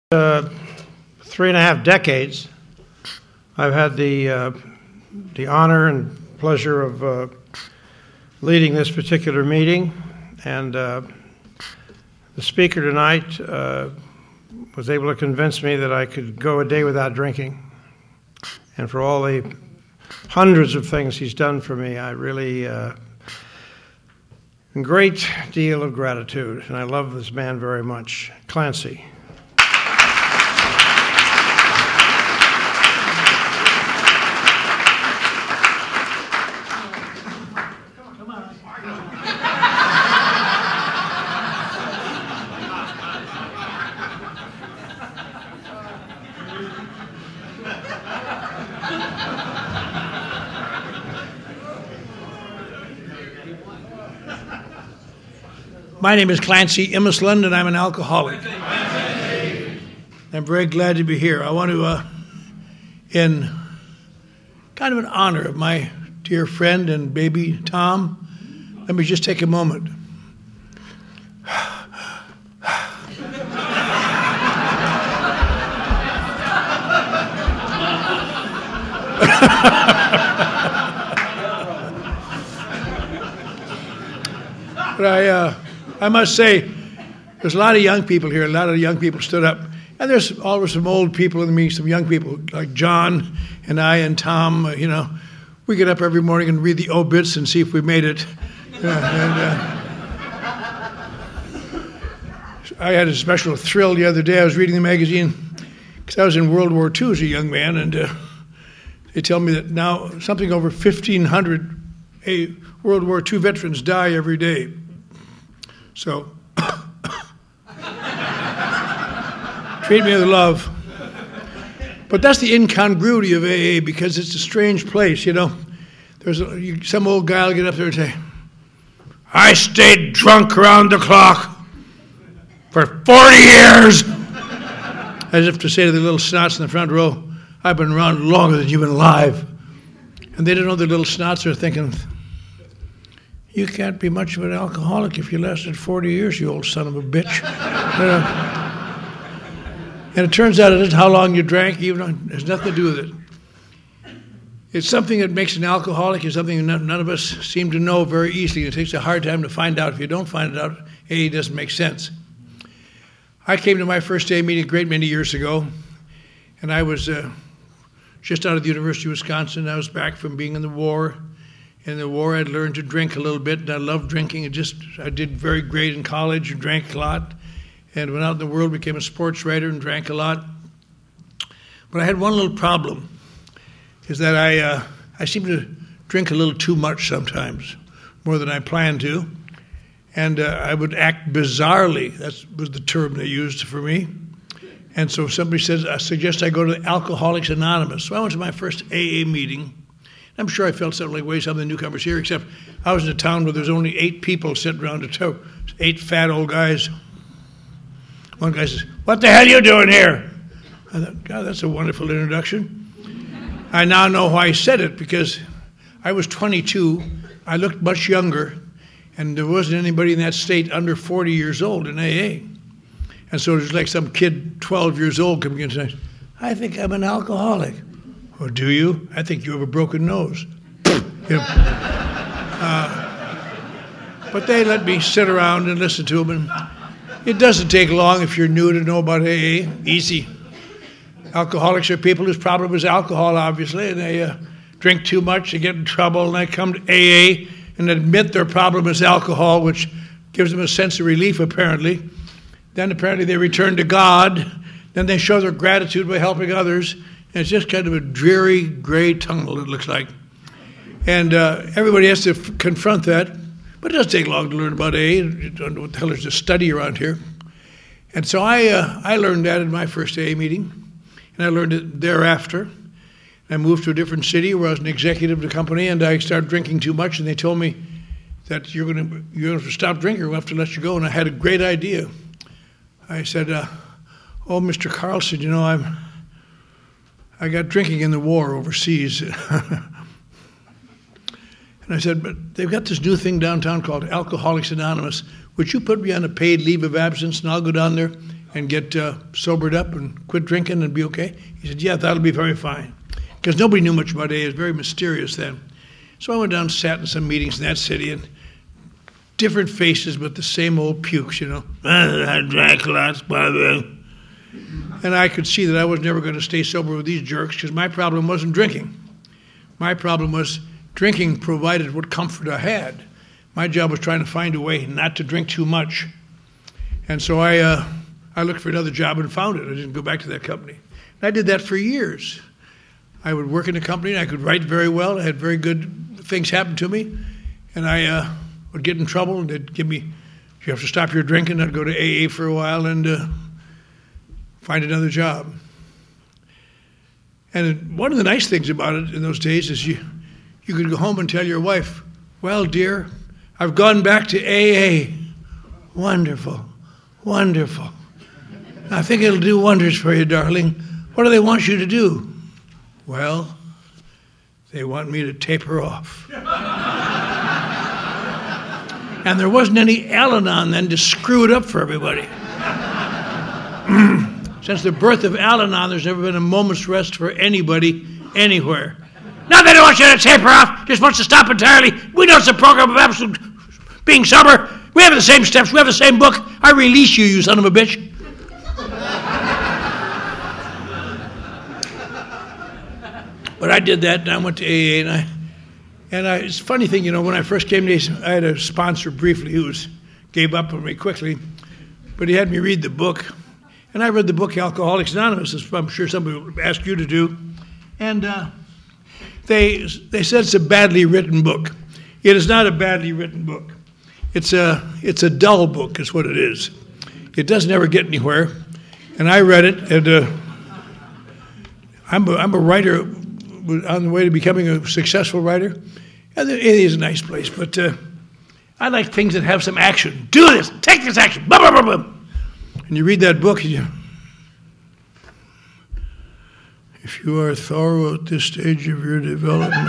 3.5 decades, I've had the honor and pleasure of leading this particular meeting, and the speaker tonight was able to convince me that I could go a day without drinking. And for all the hundreds of things he's done for me, I really a great deal of gratitude, and I love this man very much. Clancy. My name is Clancy Immisland, and I'm an alcoholic. I'm very glad to be here. I want to, in kind of an honor of my dear friend and baby Tom, let me just take a moment. But I must say, there's a lot of young people here. A lot of young people stood up. And there's always some old people in me, some young people, like John and I and Tom. We get up every morning and read the obits and see if we made it. I had a special thrill the other day. I was reading the magazine because I was in World War II as a young man, and they tell me that now something over 1,500 World War II veterans die every day. So, treat me with love. But that's the incongruity of AA, because it's a strange place, There's some old guy will get up there and say, I stayed drunk around the clock for 40 years. As if to say to the little snots in the front row, I've been around longer than you've been alive. And they don't know the little snots are thinking, you can't be much of an alcoholic if you lasted 40 years, you old son of a bitch. And it turns out it isn't how long you drank, it has nothing to do with it. It's something that makes an alcoholic, is something none of us seem to know very easily. It takes a hard time to find out. If you don't find it out, AA doesn't make sense. I came to my first AA meeting a great many years ago, and I was just out of the University of Wisconsin. I was back from being in the war. In the war, I'd learned to drink a little bit, and I loved drinking. I did very great in college and drank a lot, and went out in the world, became a sports writer and drank a lot. But I had one little problem, is that I seemed to drink a little too much sometimes, more than I planned to, and I would act bizarrely. That was the term they used for me. And so somebody says, I suggest I go to Alcoholics Anonymous. So I went to my first AA meeting. I'm sure I felt something like way some of the newcomers here, except I was in a town where there's only 8 people sitting around a table, 8 fat old guys. One guy says, what the hell are you doing here? I thought, God, that's a wonderful introduction. I now know why I said it, because I was 22, I looked much younger, and there wasn't anybody in that state under 40 years old in AA. And so there's like some kid 12 years old coming in and saying, I think I'm an alcoholic. Well, do you? I think you have a broken nose. But they let me sit around and listen to them. And it doesn't take long if you're new to know about AA. Easy. Alcoholics are people whose problem is alcohol, obviously, and they drink too much, they get in trouble, and they come to AA and admit their problem is alcohol, which gives them a sense of relief, apparently. Then apparently they return to God. Then they show their gratitude by helping others. And it's just kind of a dreary, gray tunnel, it looks like. And everybody has to confront that. But it doesn't take long to learn about AA. You don't know what the hell there's to study around here. And so I learned that in my first AA meeting. And I learned it thereafter. I moved to a different city where I was an executive of the company, and I started drinking too much. And they told me that you're going to stop drinking, we'll have to let you go. And I had a great idea. I said, oh, Mr. Carlson, I got drinking in the war overseas. And I said, but they've got this new thing downtown called Alcoholics Anonymous. Would you put me on a paid leave of absence, and I'll go down there and get sobered up and quit drinking and be okay? He said, yeah, that'll be very fine. Because nobody knew much about AA. It was very mysterious then. So I went down and sat in some meetings in that city, and different faces, but the same old pukes, I drank lots, and I could see that I was never going to stay sober with these jerks because my problem wasn't drinking. My problem was drinking provided what comfort I had. My job was trying to find a way not to drink too much. And so I looked for another job and found it. I didn't go back to that company. And I did that for years. I would work in a company, and I could write very well. I had very good things happen to me. And I would get in trouble, and they'd give me, you have to stop your drinking. I'd go to AA for a while and find another job. And one of the nice things about it in those days is you could go home and tell your wife, well, dear, I've gone back to AA. Wonderful, wonderful. I think it'll do wonders for you, darling. What do they want you to do? Well, they want me to taper off. And there wasn't any Al-Anon then to screw it up for everybody. Since the birth of Al-Anon, there's never been a moment's rest for anybody, anywhere. Now they don't want you to taper off, just wants to stop entirely. We know it's a program of absolute being sober. We have the same steps, we have the same book. I release you, you son of a bitch. But I did that, and I went to AA, and it's a funny thing, when I first came to AA, I had a sponsor briefly who gave up on me quickly, but he had me read the book. And I read the book Alcoholics Anonymous, as I'm sure somebody would ask you to do. And they said it's a badly written book. It is not a badly written book. It's a dull book is what it is. It doesn't ever get anywhere. And I read it, and I'm a writer on the way to becoming a successful writer. And it is a nice place, but I like things that have some action. Do this, take this action, blah, blah, blah, blah. And you read that book, and if you are thorough at this stage of your development,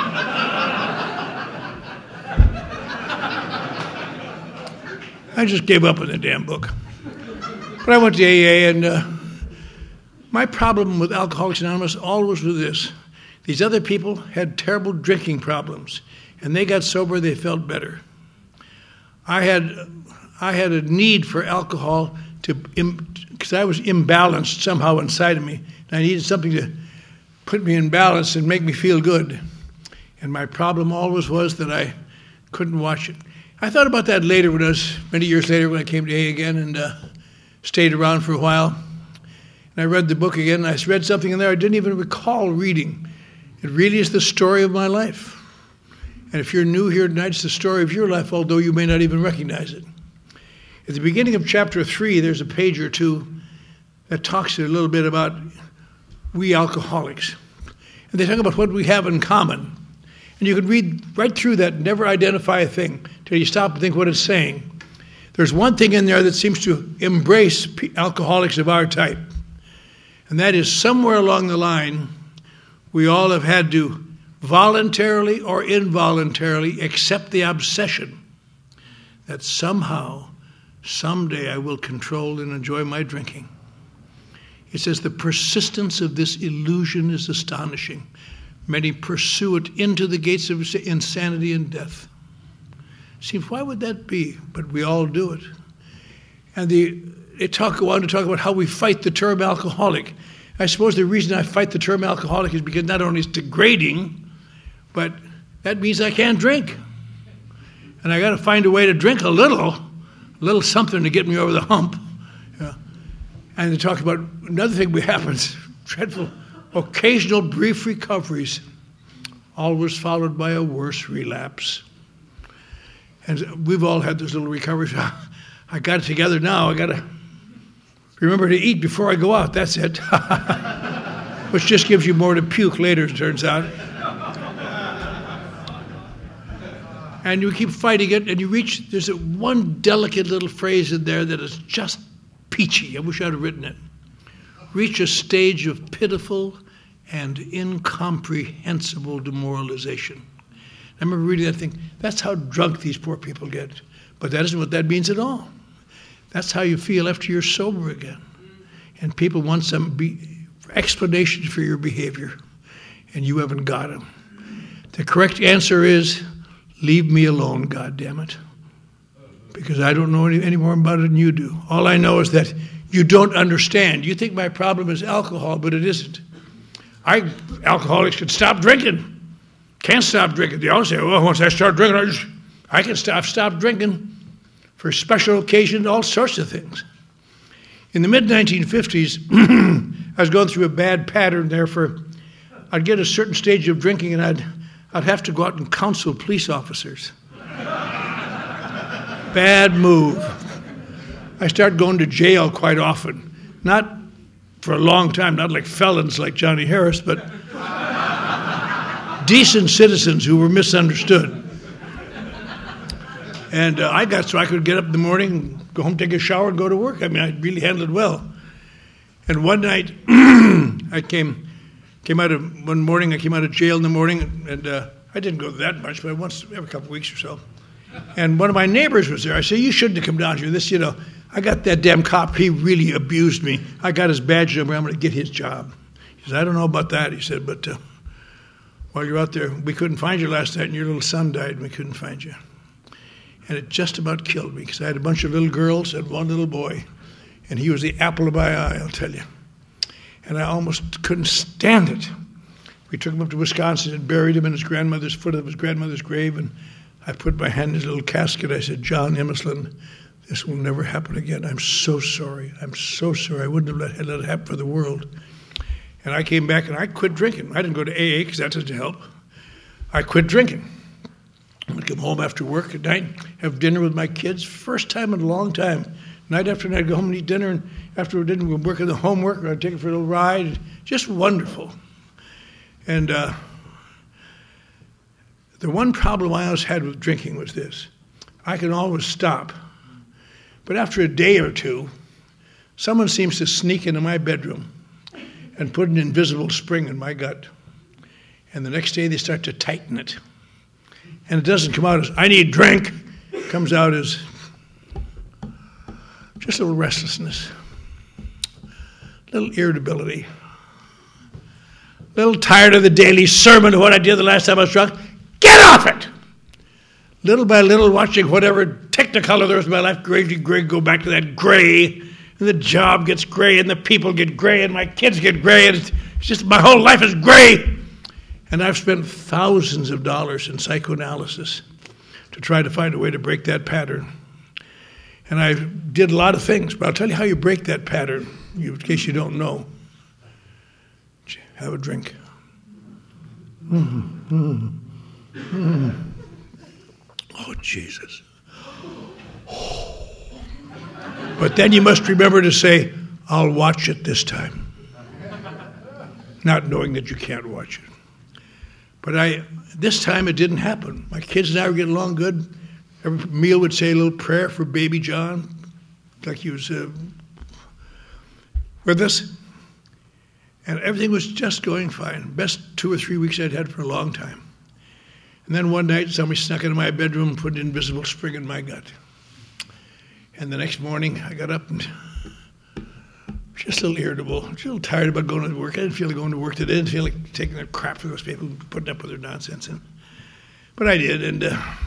I just gave up on the damn book. But I went to AA, and my problem with Alcoholics Anonymous always was this. These other people had terrible drinking problems, and they got sober, they felt better. I had a need for alcohol because I was imbalanced somehow inside of me. And I needed something to put me in balance and make me feel good. And my problem always was that I couldn't watch it. I thought about that later many years later when I came to AA again and stayed around for a while. And I read the book again, and I read something in there I didn't even recall reading. It really is the story of my life. And if you're new here tonight, it's the story of your life, although you may not even recognize it. At the beginning of chapter 3, there's a page or two that talks a little bit about we alcoholics. And they talk about what we have in common. And you could read right through that and never identify a thing till you stop and think what it's saying. There's one thing in there that seems to embrace alcoholics of our type. And that is somewhere along the line, we all have had to voluntarily or involuntarily accept the obsession that somehow, someday I will control and enjoy my drinking. It says the persistence of this illusion is astonishing. Many pursue it into the gates of insanity and death. See, why would that be? But we all do it. And they go on to talk about how we fight the term alcoholic. I suppose the reason I fight the term alcoholic is because not only it's degrading, but that means I can't drink. And I got to find a way to drink a little something to get me over the hump. Yeah. And they talk about another thing that happens, dreadful, occasional brief recoveries, always followed by a worse relapse. And we've all had those little recoveries. I got it together now. I got to remember to eat before I go out. That's it. Which just gives you more to puke later, it turns out. And you keep fighting it, and there's one delicate little phrase in there that is just peachy. I wish I'd have written it. Reach a stage of pitiful and incomprehensible demoralization. I remember reading that thing. That's how drunk these poor people get. But that isn't what that means at all. That's how you feel after you're sober again. And people want some explanations for your behavior, and you haven't got them. The correct answer is, leave me alone, goddammit. Because I don't know any more about it than you do. All I know is that you don't understand. You think my problem is alcohol, but it isn't. Alcoholics can stop drinking. Can't stop drinking. They all say, well, once I start drinking, I can stop drinking for special occasions, all sorts of things. In the mid-1950s, I was going through a bad pattern there I'd get a certain stage of drinking and I'd have to go out and counsel police officers. Bad move. I started going to jail quite often. Not for a long time, not like felons like Johnny Harris, but decent citizens who were misunderstood. And I got so I could get up in the morning, go home, take a shower, and go to work. I mean, I really handled it well. And one night, one morning, I came out of jail in the morning, and I didn't go that much, but once every couple of weeks or so. And one of my neighbors was there. I said, you shouldn't have come down here. I got that damn cop. He really abused me. I got his badge number. I'm going to get his job. He said, I don't know about that. He said, but while you're out there, we couldn't find you last night, and your little son died, and we couldn't find you. And it just about killed me, because I had a bunch of little girls and one little boy. And he was the apple of my eye, I'll tell you. And I almost couldn't stand it. We took him up to Wisconsin and buried him in his grandmother's foot of his grandmother's grave, and I put my hand in his little casket. I said, John Emerslund, this will never happen again. I'm so sorry. I'm so sorry. I wouldn't have let it happen for the world. And I came back and I quit drinking. I didn't go to AA because that doesn't help. I quit drinking. I would come home after work at night, have dinner with my kids, first time in a long time. Night after night, I'd go home and eat dinner, and after we did, we'd work on the homework, or I'd take it for a little ride. Just wonderful. And the one problem I always had with drinking was this. I can always stop. But after a day or two, someone seems to sneak into my bedroom and put an invisible spring in my gut. And the next day they start to tighten it. And it doesn't come out as, I need drink. It comes out as just a little restlessness, a little irritability, a little tired of the daily sermon of what I did the last time I was drunk. Get off it! Little by little, watching whatever technicolor there was in my life, gray, go back to that gray, and the job gets gray, and the people get gray, and my kids get gray, and it's just my whole life is gray. And I've spent thousands of dollars in psychoanalysis to try to find a way to break that pattern. And I did a lot of things, but I'll tell you how you break that pattern, in case you don't know. Have a drink. Oh, Jesus. But then you must remember to say, I'll watch it this time. Not knowing that you can't watch it. But this time it didn't happen. My kids and I were getting along good. Every meal would say a little prayer for baby John, like he was with us. And everything was just going fine. Best 2 or 3 weeks I'd had for a long time. And then one night somebody snuck into my bedroom and put an invisible spring in my gut. And the next morning I got up and just a little irritable, just a little tired about going to work. I didn't feel like going to work today. I didn't feel like taking that crap for those people, putting up with their nonsense. But I did, and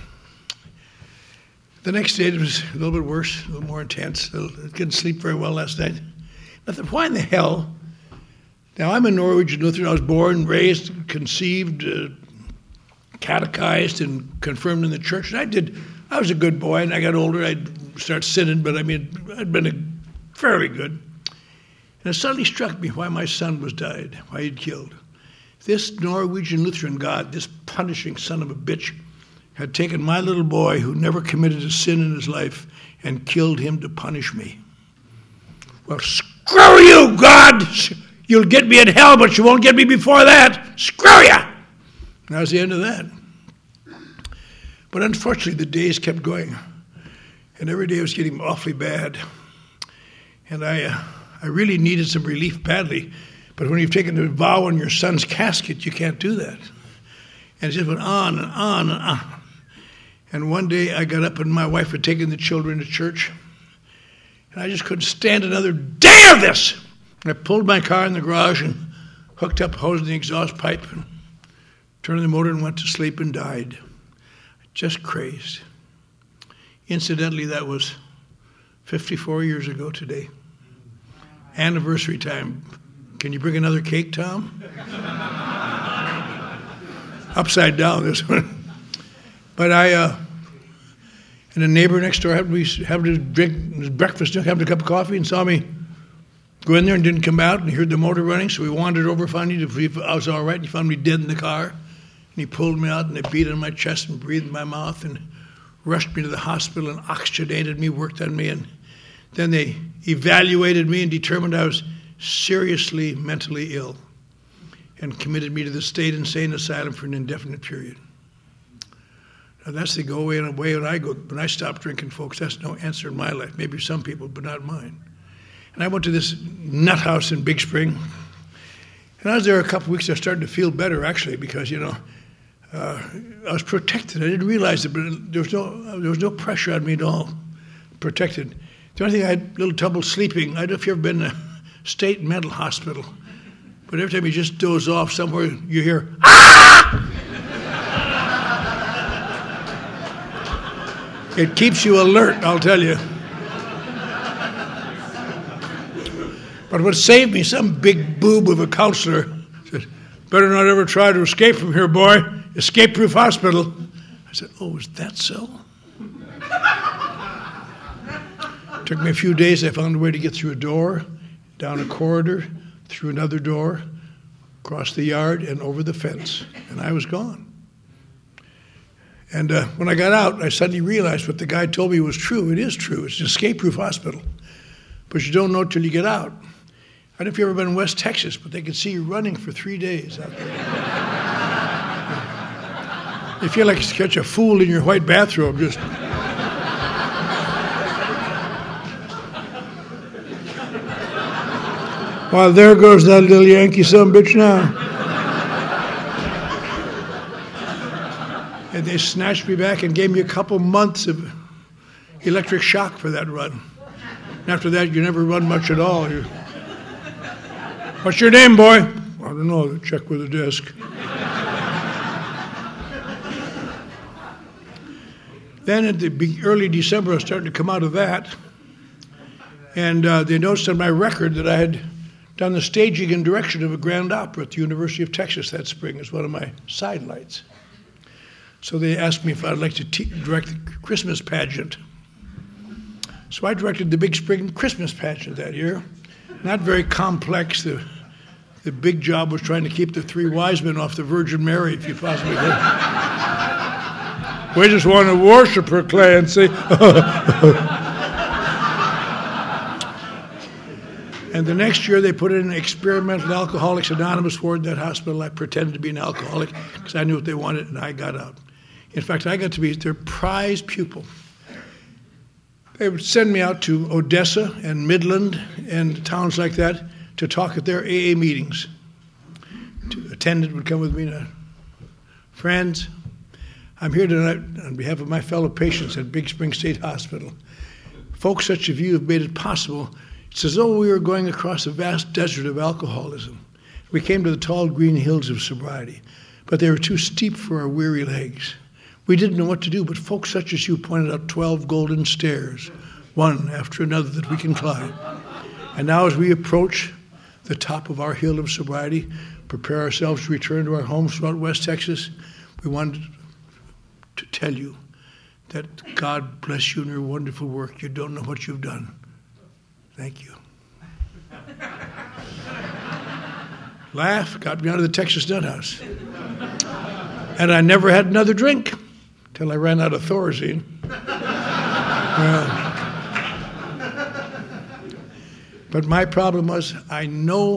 the next day it was a little bit worse, a little more intense. I couldn't sleep very well last night. I thought, why in the hell? Now, I'm a Norwegian Lutheran. I was born, raised, conceived, catechized, and confirmed in the church. And I was a good boy, and I got older. I'd start sinning, but I'd been fairly good. And it suddenly struck me why my son was died, why he'd killed. This Norwegian Lutheran God, this punishing son of a bitch, had taken my little boy who never committed a sin in his life and killed him to punish me. Well, screw you, God! You'll get me in hell, but you won't get me before that. Screw you! And that was the end of that. But unfortunately, the days kept going. And every day was getting awfully bad. And I really needed some relief badly. But when you've taken a vow on your son's casket, you can't do that. And it just went on and on and on. And one day I got up and my wife had taken the children to church. And I just couldn't stand another day of this. And I pulled my car in the garage and hooked up a hose in the exhaust pipe and turned the motor and went to sleep and died. Just crazed. Incidentally, that was 54 years ago today. Anniversary time. Can you bring another cake, Tom? Upside down, this one. But and a neighbor next door happened to drink his breakfast, having a cup of coffee, and saw me go in there and didn't come out, and he heard the motor running, so we wandered over finally to see if I was all right, and he found me dead in the car. And he pulled me out, and they beat on my chest and breathed in my mouth and rushed me to the hospital and oxygenated me, worked on me, and then they evaluated me and determined I was seriously mentally ill and committed me to the state insane asylum for an indefinite period. Now that's the way when I stopped drinking, folks. That's no answer in my life. Maybe some people, but not mine. And I went to this nut house in Big Spring. And I was there a couple of weeks. I started to feel better, actually, because, I was protected. I didn't realize it, but there was no pressure on me at all. Protected. The only thing I had a little trouble sleeping. I don't know if you've ever been in a state mental hospital, but every time you just doze off somewhere, you hear, ah! It keeps you alert, I'll tell you. But what saved me, some big boob of a counselor said, better not ever try to escape from here, boy. Escape-proof hospital. I said, oh, is that so? Took me a few days. I found a way to get through a door, down a corridor, through another door, across the yard, and over the fence. And I was gone. And when I got out, I suddenly realized what the guy told me was true. It is true. It's an escape-proof hospital. But you don't know till you get out. I don't know if you've ever been in West Texas, but they can see you running for 3 days out there. You feel like you catch a fool in your white bathrobe. Just. Well, there goes that little Yankee sumbitch now. And they snatched me back and gave me a couple months of electric shock for that run. And after that, you never run much at all. What's your name, boy? I don't know. Check with the desk. Then at the early December, I was starting to come out of that. And they noticed on my record that I had done the staging and direction of a grand opera at the University of Texas that spring as one of my sidelights. So they asked me if I'd like to direct the Christmas pageant. So I directed the Big Spring Christmas pageant that year. Not very complex. The big job was trying to keep the three wise men off the Virgin Mary, if you possibly could. We just want to worship her, Clancy. And the next year, they put in an experimental Alcoholics Anonymous ward in that hospital. I pretended to be an alcoholic because I knew what they wanted, and I got out. In fact, I got to be their prize pupil. They would send me out to Odessa and Midland and towns like that to talk at their AA meetings. Attendant would come with me. Friends, I'm here tonight on behalf of my fellow patients at Big Spring State Hospital. Folks such as you have made it possible. It's as though we were going across a vast desert of alcoholism. We came to the tall green hills of sobriety, but they were too steep for our weary legs. We didn't know what to do, but folks such as you pointed out 12 golden stairs, one after another that we can climb. And now as we approach the top of our hill of sobriety, prepare ourselves to return to our homes throughout West Texas, we wanted to tell you that God bless you in your wonderful work. You don't know what you've done. Thank you. Laugh got me out of the Texas Nut House. And I never had another drink till I ran out of Thorazine. But my problem was I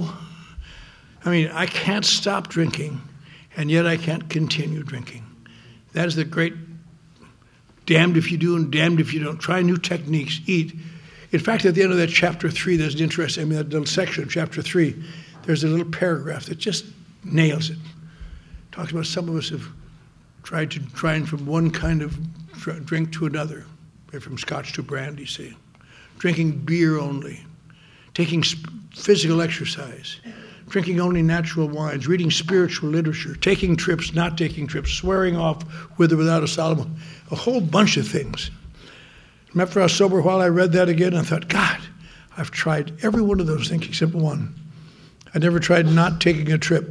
can't stop drinking, and yet I can't continue drinking. That is the great damned if you do and damned if you don't. Try new techniques, eat. In fact, at the end of that chapter 3, there's an interesting, that little section of chapter 3, there's a little paragraph that just nails it. Talks about some of us have tried to train from one kind of drink to another, from scotch to brandy, say. drinking beer only, taking physical exercise, drinking only natural wines, reading spiritual literature, taking trips, not taking trips, swearing off with or without a solemn, a whole bunch of things. After I was sober, while I read that again, I thought, God, I've tried every one of those things except one. I never tried not taking a trip.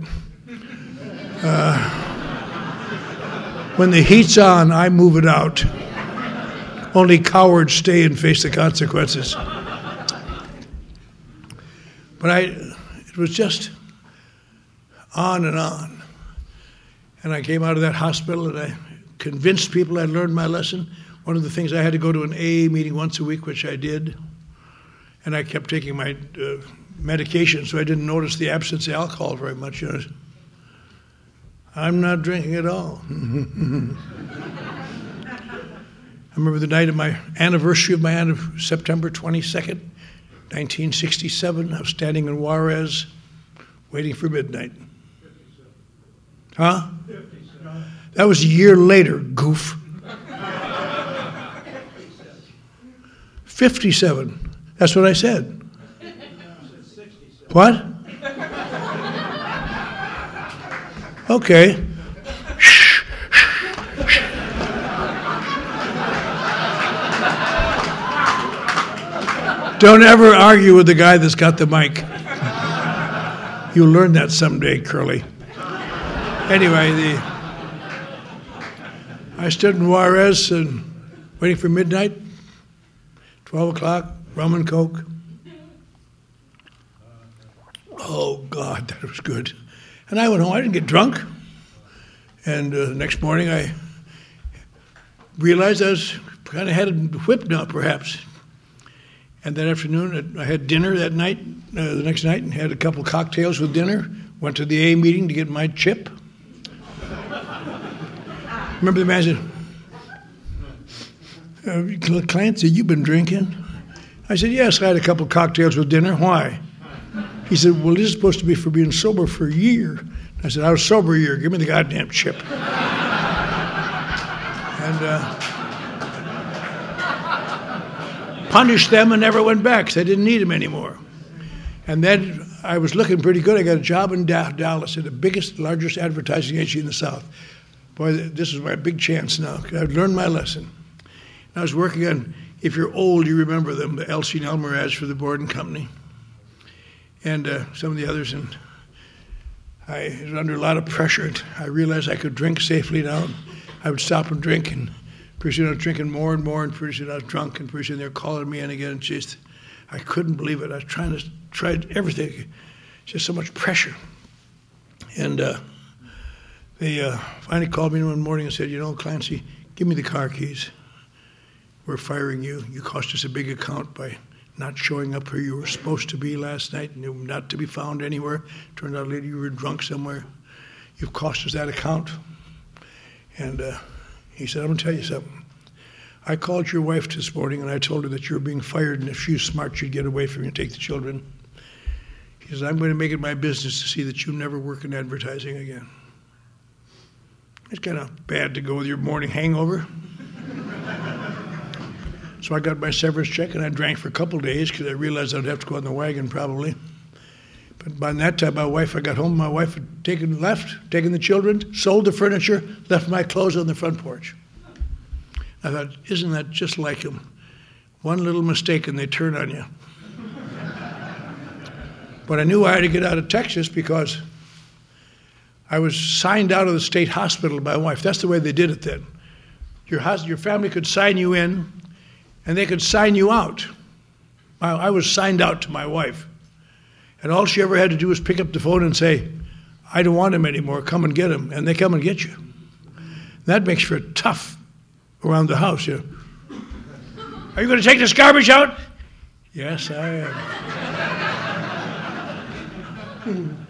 When the heat's on, I move it out. Only cowards stay and face the consequences. But it was just on and on. And I came out of that hospital and I convinced people I'd learned my lesson. One of the things, I had to go to an AA meeting once a week, which I did. And I kept taking my medication, so I didn't notice the absence of alcohol very much. You know. I'm not drinking at all. I remember the night of my anniversary of September 22nd, 1967. I was standing in Juarez, waiting for midnight. Huh? That was a year later, goof. 57. That's what I said. What? Okay. Shh. Don't ever argue with the guy that's got the mic. You'll learn that someday, Curly. Anyway, I stood in Juarez and waiting for midnight, 12 o'clock, rum and Coke. Oh, God, that was good. And I went home. I didn't get drunk. And the next morning I realized I was kind of headed whipped now, perhaps. And that afternoon I had dinner that night, the next night, and had a couple cocktails with dinner. Went to the AA meeting to get my chip. Remember the man said, Clancy, you've been drinking? I said, yes, I had a couple cocktails with dinner. Why? He said, well, this is supposed to be for being sober for a year. I said, I was sober a year. Give me the goddamn chip. And punished them and never went back because I didn't need them anymore. And then I was looking pretty good. I got a job in Dallas at the biggest, largest advertising agency in the South. Boy, this is my big chance now. I've learned my lesson. And I was working on, if you're old, you remember them, the Elsie and Elmer ads for the Borden Company. And some of the others, and I was under a lot of pressure. I realized I could drink safely now. I would stop and drink, and pretty soon I was drinking more and more, and pretty soon I was drunk, and pretty soon they were calling me in again. And just, I couldn't believe it. I was tried everything. Just so much pressure. And they finally called me one morning and said, you know, Clancy, give me the car keys. We're firing you. You cost us a big account by not showing up where you were supposed to be last night, and you were not to be found anywhere. Turned out later you were drunk somewhere. You've cost us that account. And he said, I'm going to tell you something. I called your wife this morning, and I told her that you were being fired, and if she was smart, she'd get away from you and take the children. He says, I'm going to make it my business to see that you never work in advertising again. It's kind of bad to go with your morning hangover. So I got my severance check, and I drank for a couple days because I realized I'd have to go on the wagon probably. But by that time, I got home, my wife had taken the children, sold the furniture, left my clothes on the front porch. I thought, isn't that just like him? One little mistake and they turn on you. But I knew I had to get out of Texas because I was signed out of the state hospital by my wife. That's the way they did it then. Your family could sign you in, and they could sign you out. I was signed out to my wife. And all she ever had to do was pick up the phone and say, I don't want him anymore, come and get him. And they come and get you. That makes for tough around the house. You know. Are you going to take this garbage out? Yes, I am.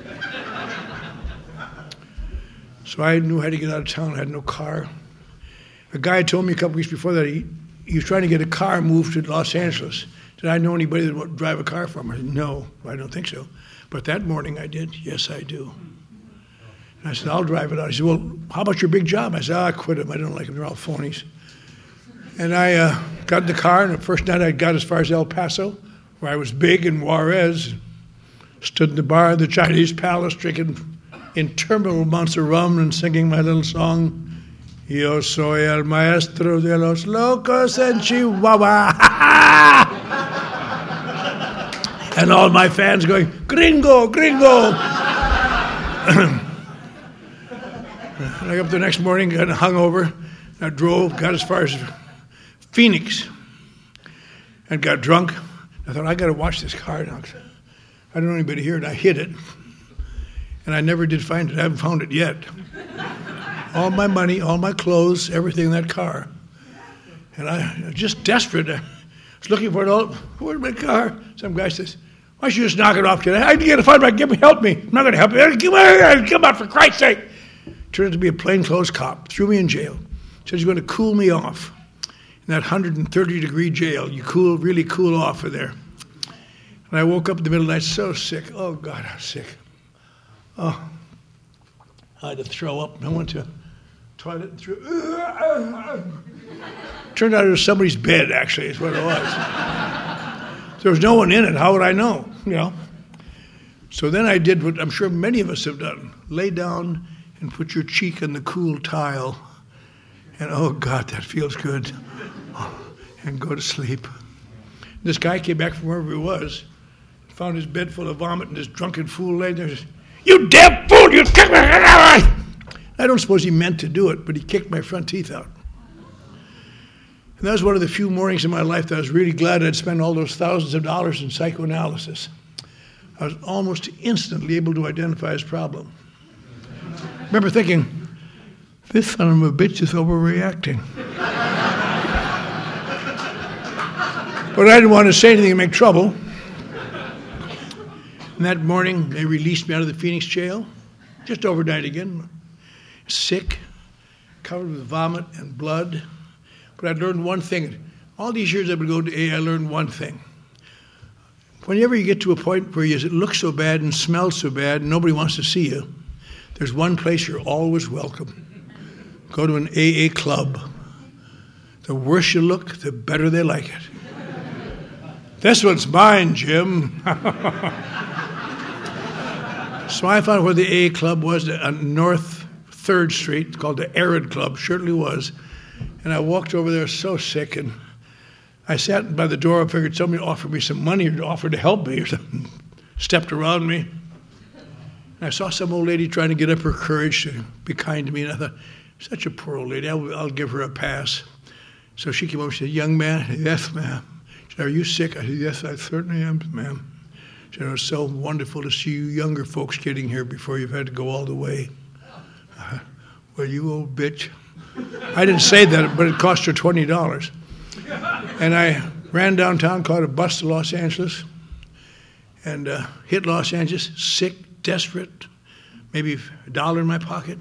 So I knew how to get out of town. I had no car. A guy told me a couple weeks before that he was trying to get a car moved to Los Angeles. Did I know anybody that would drive a car for him? I said, no, I don't think so. But that morning I did. Yes, I do. And I said, I'll drive it out. He said, well, how about your big job? I said, I quit him. I don't like them. They're all phonies. And I got in the car, and the first night I got as far as El Paso, where I was big in Juarez, stood in the bar of the Chinese palace drinking interminable amounts of rum and singing my little song, Yo soy el maestro de los locos en Chihuahua. And all my fans going, gringo, gringo. I got up the next morning, got hungover. I drove, got as far as Phoenix, and got drunk. I thought, I got to watch this car now. I don't know anybody here, and I hid it. And I never did find it. I haven't found it yet. All my money, all my clothes, everything in that car. And I was just desperate. I was looking for it all. Where's my car? Some guy says, why don't you just knock it off today? I can't find it. Help me. I'm not going to help you. Come on, for Christ's sake. Turned out to be a plainclothes cop. Threw me in jail. Said he's going to cool me off. In that 130-degree jail, you really cool off in there. And I woke up in the middle of the night so sick. Oh, God, I was sick. Oh, I had to throw up. I went to the toilet and threw. Turned out it was somebody's bed, actually, is what it was. There was no one in it. How would I know? You know. So then I did what I'm sure many of us have done. Lay down and put your cheek on the cool tile. And, oh, God, that feels good. And go to sleep. This guy came back from wherever he was, found his bed full of vomit, and this drunken fool lay there. You damn fool! You kicked me! I don't suppose he meant to do it, but he kicked my front teeth out. And that was one of the few mornings in my life that I was really glad I'd spent all those thousands of dollars in psychoanalysis. I was almost instantly able to identify his problem. I remember thinking, this son of a bitch is overreacting. But I didn't want to say anything to make trouble. And that morning, they released me out of the Phoenix jail, just overnight again, sick, covered with vomit and blood. But I learned one thing. All these years I've been going to AA, I learned one thing. Whenever you get to a point where you look so bad and smell so bad and nobody wants to see you, there's one place you're always welcome. Go to an AA club. The worse you look, the better they like it. This one's mine, Jim. So I found where the AA club was on North 3rd Street, called the Arid Club, certainly was. And I walked over there so sick, and I sat by the door. I figured somebody offered me some money or offered to help me or something. Stepped around me. And I saw some old lady trying to get up her courage to be kind to me, and I thought, such a poor old lady, I'll give her a pass. So she came over and said, young man, yes, ma'am. She said, are you sick? I said, yes, I certainly am, ma'am. She said, it was so wonderful to see you younger folks getting here before you've had to go all the way. Well, you old bitch. I didn't say that, but it cost her $20. And I ran downtown, caught a bus to Los Angeles, and hit Los Angeles, sick, desperate, maybe $1 in my pocket.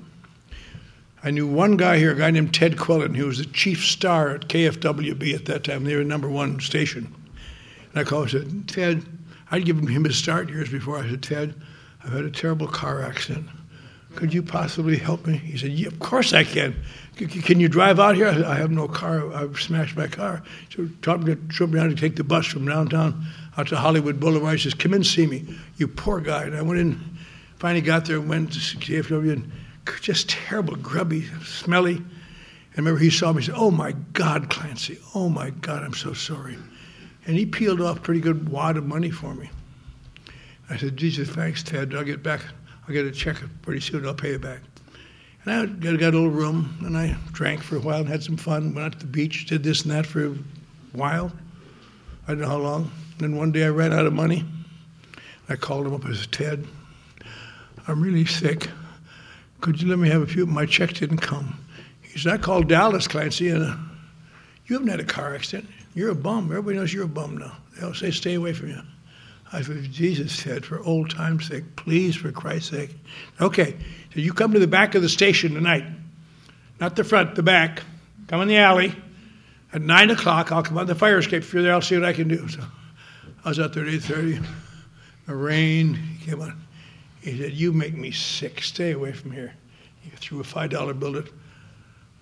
I knew one guy here, a guy named Ted Quillen. He was the chief star at KFWB at that time. They were #1 station. And I called and said, Ted, I'd given him his start years before. I said, Ted, I've had a terrible car accident. Could you possibly help me? He said, yeah, of course I can. Can you drive out here? I said, I have no car. I've smashed my car. So taught me to show me how to take the bus from downtown out to Hollywood Boulevard. He says, come in, see me. You poor guy. And I went in, finally got there, went to KFW, and just terrible, grubby, smelly. And remember, he saw me and said, oh, my God, Clancy. Oh, my God, I'm so sorry. And he peeled off a pretty good wad of money for me. I said, Jesus, thanks, Ted. I'll get back. I'll get a check pretty soon. I'll pay you back. And I got a little room, and I drank for a while and had some fun. Went out to the beach, did this and that for a while. I don't know how long. And then one day I ran out of money. I called him up. I said, Ted, I'm really sick. Could you let me have a few? My check didn't come. He said, I called Dallas, Clancy, and you haven't had a car accident. You're a bum. Everybody knows you're a bum now. They all say, stay away from you. I said, Jesus said, for old time's sake, please, for Christ's sake. Okay, so you come to the back of the station tonight. Not the front, the back. Come in the alley. At 9 o'clock, I'll come on the fire escape. If you're there, I'll see what I can do. So I was out there at 8:30. The rain, he came on. He said, you make me sick. Stay away from here. He threw a $5 bill at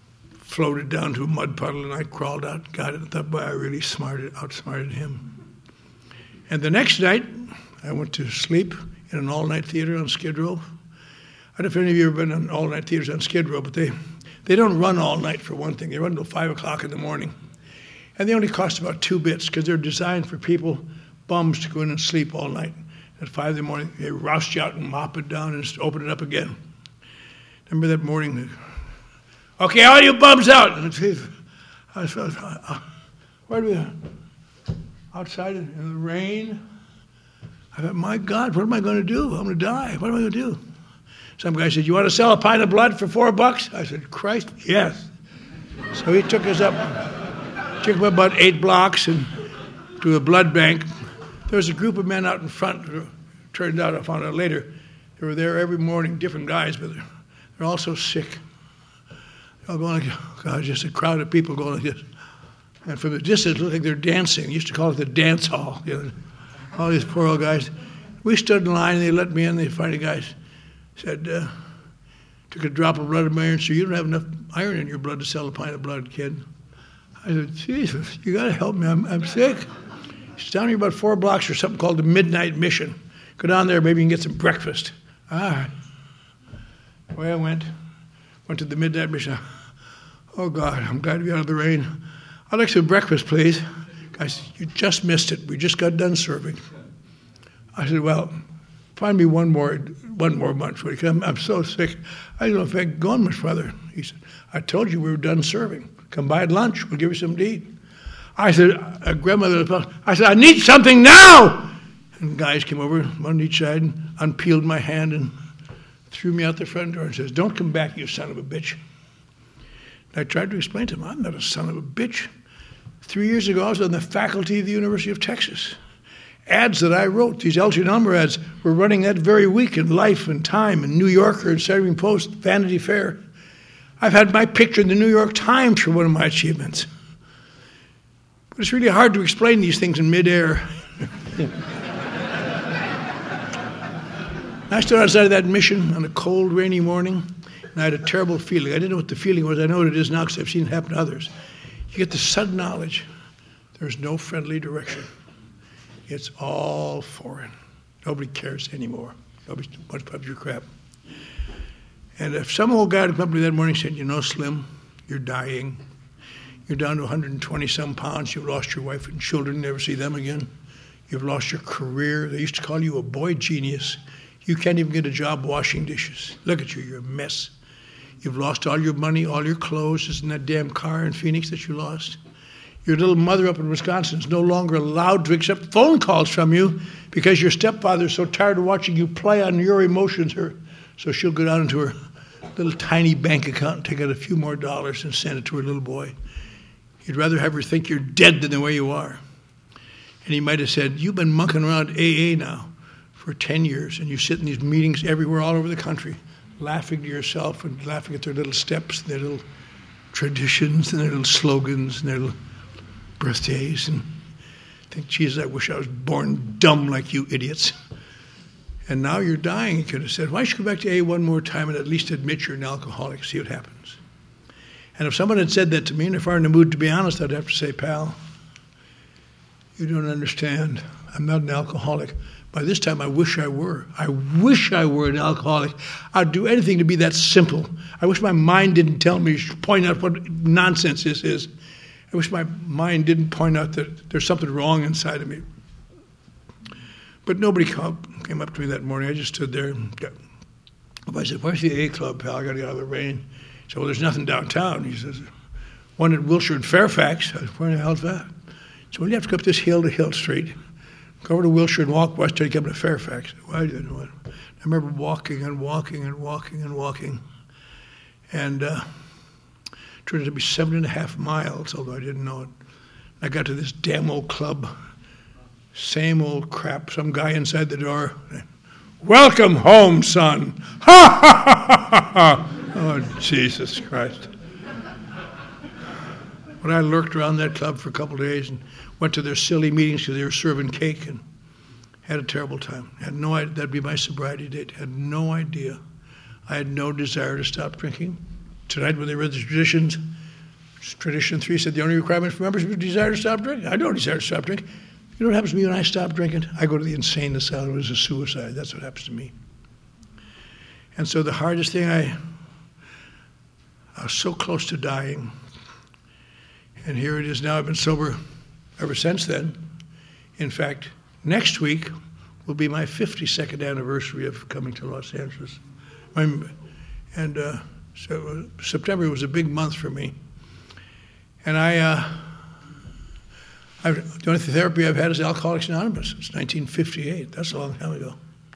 floated down to a mud puddle, and I crawled out, got it, and thought, boy, I really outsmarted him. And the next night, I went to sleep in an all-night theater on Skid Row. I don't know if any of you have ever been on all-night theaters on Skid Row, but they don't run all night for one thing. They run until 5 o'clock in the morning. And they only cost about 2 bits because they're designed for people, bums, to go in and sleep all night. At 5 in the morning, they roust you out and mop it down and just open it up again. Remember that morning? Okay, all you bums out. And I felt, where are we? Outside in the rain. I thought, my God, what am I going to do? I'm going to die. What am I going to do? Some guy said, you want to sell a pint of blood for $4? I said, Christ, yes. So he took us up, took about 8 blocks and to a blood bank. There was a group of men out in front. Turned out, I found out later, they were there every morning, different guys, but they're all so sick. They're all going like, oh God, just a crowd of people going like this. And from the distance, it looked like they're dancing. They used to call it the dance hall. You know, all these poor old guys. We stood in line, and they let me in. They finally guys said, took a drop of blood in my iron, so you don't have enough iron in your blood to sell a pint of blood, kid. I said, Jesus, you got to help me. I'm sick. It's down here about 4 blocks or something called the Midnight Mission. Go down there, maybe you can get some breakfast. All right. Away I went to the Midnight Mission. Oh, God, I'm glad to be out of the rain. I'd like some breakfast, please. Guy said, you just missed it. We just got done serving. I said, well, find me one more month. I'm so sick. I don't know if I can go on much further. He said, I told you we were done serving. Come by at lunch. We'll give you something to eat. I said, I said, I need something now. And guys came over, one on each side, and unpeeled my hand and threw me out the front door and says, don't come back, you son of a bitch. And I tried to explain to him, I'm not a son of a bitch. 3 years ago, I was on the faculty of the University of Texas. Ads that I wrote, these Elgin Elmer ads, were running that very week in Life and Time and New Yorker and Saturday Evening Post, Vanity Fair. I've had my picture in the New York Times for one of my achievements. But it's really hard to explain these things in midair. I stood outside of that mission on a cold, rainy morning, and I had a terrible feeling. I didn't know what the feeling was. I know what it is now because I've seen it happen to others. You get the sudden knowledge there's no friendly direction. It's all foreign. Nobody cares anymore. Nobody wants to pub your crap. And if some old guy would come up to me that morning and said, you know, Slim, you're dying. You're down to 120-some pounds. You've lost your wife and children. Never see them again. You've lost your career. They used to call you a boy genius. You can't even get a job washing dishes. Look at you. You're a mess. You've lost all your money, all your clothes. Isn't that damn car in Phoenix that you lost? Your little mother up in Wisconsin is no longer allowed to accept phone calls from you because your stepfather's so tired of watching you play on your emotions. So she'll go down into her little tiny bank account and take out a few more dollars and send it to her little boy. You'd rather have her think you're dead than the way you are. And he might have said, you've been monkeying around AA now for 10 years, and you sit in these meetings everywhere all over the country, laughing to yourself and laughing at their little steps, and their little traditions, and their little slogans, and their little birthdays, and think, Jesus, I wish I was born dumb like you idiots. And now you're dying, he could have said. Why don't you go back to AA one more time and at least admit you're an alcoholic, see what happens. And if someone had said that to me, and if I were in the mood to be honest, I'd have to say, pal, you don't understand. I'm not an alcoholic. By this time, I wish I were. I wish I were an alcoholic. I'd do anything to be that simple. I wish my mind didn't tell me, point out what nonsense this is. I wish my mind didn't point out that there's something wrong inside of me. But nobody came up to me that morning. I just stood there. I said, where's the AA club, pal? I got to get out of the rain. He said, well, there's nothing downtown. He says, one at Wilshire and Fairfax. I said, where the hell's that? He said, well, you have to go up this hill to Hill Street. Go over to Wilshire and walk west till you come to Fairfax. Well, I remember walking and walking and walking and walking. And it turned out to be 7.5 miles, although I didn't know it. I got to this damn old club. Same old crap. Some guy inside the door. Welcome home, son. Ha ha ha ha ha. Oh, Jesus Christ. But I lurked around that club for a couple of days and went to their silly meetings because they were serving cake and had a terrible time. Had no idea. That'd be my sobriety date. Had no idea. I had no desire to stop drinking. Tonight when they read the traditions, Tradition 3 said the only requirement for members is a desire to stop drinking. I don't desire to stop drinking. You know what happens to me when I stop drinking? I go to the insane asylum. It was a suicide. That's what happens to me. And so the hardest thing, I was so close to dying. And here it is now. I've been sober ever since then. In fact, next week will be my 52nd anniversary of coming to Los Angeles. So September was a big month for me. And the only therapy I've had is Alcoholics Anonymous since 1958. That's a long time ago.